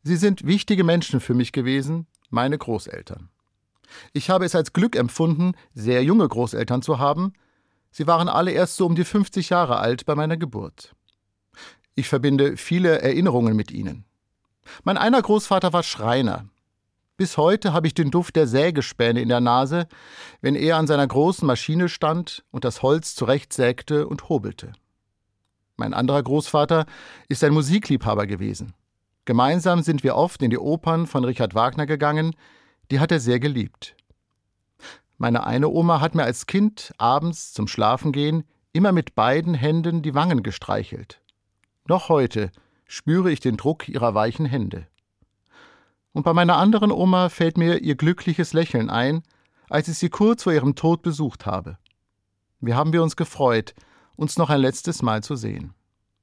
Sie sind wichtige Menschen für mich gewesen, meine Großeltern. Ich habe es als Glück empfunden, sehr junge Großeltern zu haben. Sie waren alle erst so um die 50 Jahre alt bei meiner Geburt. Ich verbinde viele Erinnerungen mit ihnen. Mein einer Großvater war Schreiner. Bis heute habe ich den Duft der Sägespäne in der Nase, wenn er an seiner großen Maschine stand und das Holz zurechtsägte und hobelte. Mein anderer Großvater ist ein Musikliebhaber gewesen. Gemeinsam sind wir oft in die Opern von Richard Wagner gegangen, die hat er sehr geliebt. Meine eine Oma hat mir als Kind abends zum Schlafengehen immer mit beiden Händen die Wangen gestreichelt. Noch heute spüre ich den Druck ihrer weichen Hände. Und bei meiner anderen Oma fällt mir ihr glückliches Lächeln ein, als ich sie kurz vor ihrem Tod besucht habe. Wie haben wir uns gefreut, uns noch ein letztes Mal zu sehen.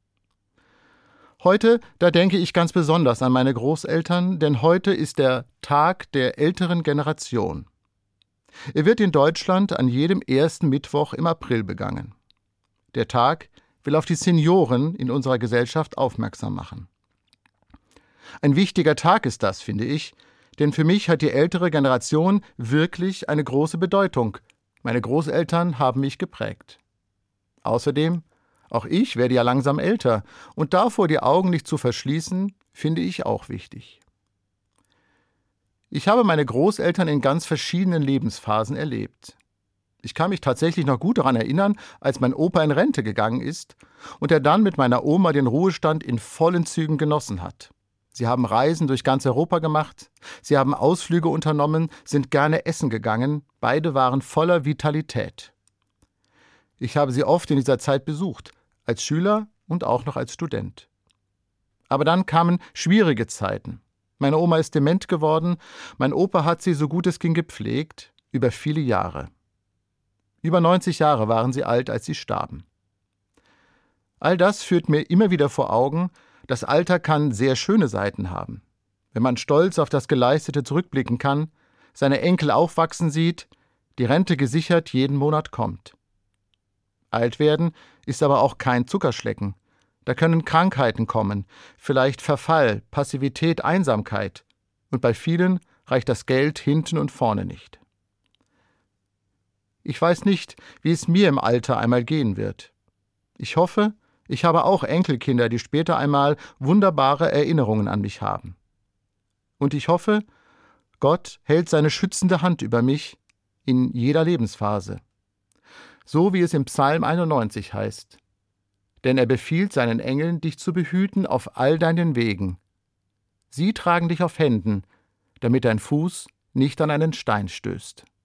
Heute, da denke ich ganz besonders an meine Großeltern, denn heute ist der Tag der älteren Generation. Er wird in Deutschland an jedem ersten Mittwoch im April begangen. Der Tag will auf die Senioren in unserer Gesellschaft aufmerksam machen. Ein wichtiger Tag ist das, finde ich, denn für mich hat die ältere Generation wirklich eine große Bedeutung. Meine Großeltern haben mich geprägt. Außerdem, auch ich werde ja langsam älter und davor die Augen nicht zu verschließen, finde ich auch wichtig. Ich habe meine Großeltern in ganz verschiedenen Lebensphasen erlebt. Ich kann mich tatsächlich noch gut daran erinnern, als mein Opa in Rente gegangen ist und er dann mit meiner Oma den Ruhestand in vollen Zügen genossen hat. Sie haben Reisen durch ganz Europa gemacht, sie haben Ausflüge unternommen, sind gerne essen gegangen, beide waren voller Vitalität. Ich habe sie oft in dieser Zeit besucht, als Schüler und auch noch als Student. Aber dann kamen schwierige Zeiten. Meine Oma ist dement geworden, mein Opa hat sie, so gut es ging, gepflegt, über viele Jahre. Über 90 Jahre waren sie alt, als sie starben. All das führt mir immer wieder vor Augen, das Alter kann sehr schöne Seiten haben. Wenn man stolz auf das Geleistete zurückblicken kann, seine Enkel aufwachsen sieht, die Rente gesichert jeden Monat kommt. Alt werden ist aber auch kein Zuckerschlecken. Da können Krankheiten kommen, vielleicht Verfall, Passivität, Einsamkeit. Und bei vielen reicht das Geld hinten und vorne nicht. Ich weiß nicht, wie es mir im Alter einmal gehen wird. Ich hoffe, ich habe auch Enkelkinder, die später einmal wunderbare Erinnerungen an mich haben. Und ich hoffe, Gott hält seine schützende Hand über mich in jeder Lebensphase. So wie es im Psalm 91 heißt. Denn er befiehlt seinen Engeln, dich zu behüten auf all deinen Wegen. Sie tragen dich auf Händen, damit dein Fuß nicht an einen Stein stößt.